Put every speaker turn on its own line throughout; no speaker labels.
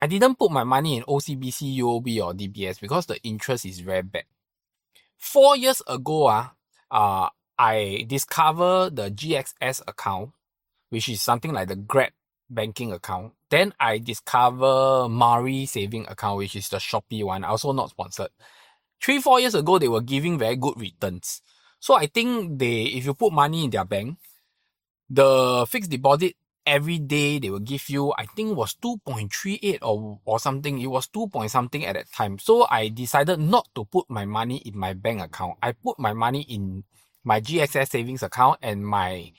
I didn't put my money in OCBC, UOB or DBS because the interest is very bad. 4 years ago, I discovered the GXS account, which is something like the Grab banking account. Then I discover Mari saving account, which is the Shopee one, also not sponsored. 3-4 years ago, they were giving very good returns. So I think if you put money in their bank, the fixed deposit every day they will give you, I think was 2.38 or something. It was 2 point something at that time. So I decided not to put my money in my bank account. I put my money in my GXS savings account and my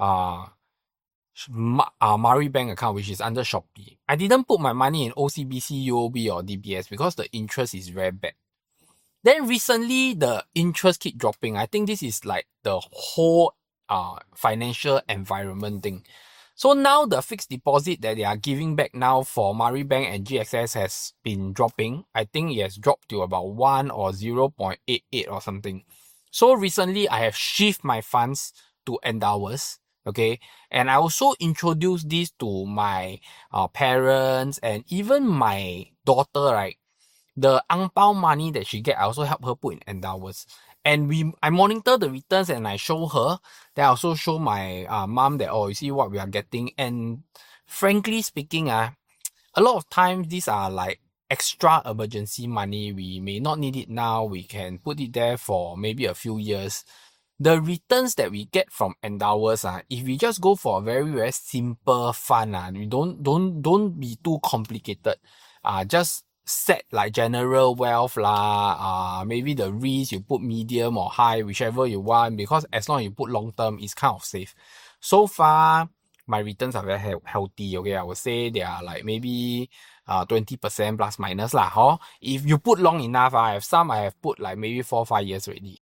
Mari bank account, which is under Shopee. I didn't put my money in OCBC, UOB or DBS because the interest is very bad. Then recently the interest keep dropping. I think this is like the whole financial environment thing. So now the fixed deposit that they are giving back now for Mari Bank and GXS has been dropping. I think it has dropped to about 1 or 0.88 or something. So recently I have shifted my funds to Endowus. Okay. And I also introduced this to my parents and even my daughter, right? The ang pao money that she get, I also help her put in Endowus. And I monitor the returns and I show her. Then I also show my mom that, you see what we are getting. And frankly speaking, a lot of times these are like extra emergency money. We may not need it now. We can put it there for maybe a few years. The returns that we get from Endowus, if we just go for a very, very simple fund, we don't be too complicated. Just set like general wealth maybe the risk you put medium or high, whichever you want, because as long as you put long term, it's kind of safe. So far, my returns are very healthy. Okay, I would say they are like maybe 20% plus minus If you put long enough, I have put like maybe 4-5 years already.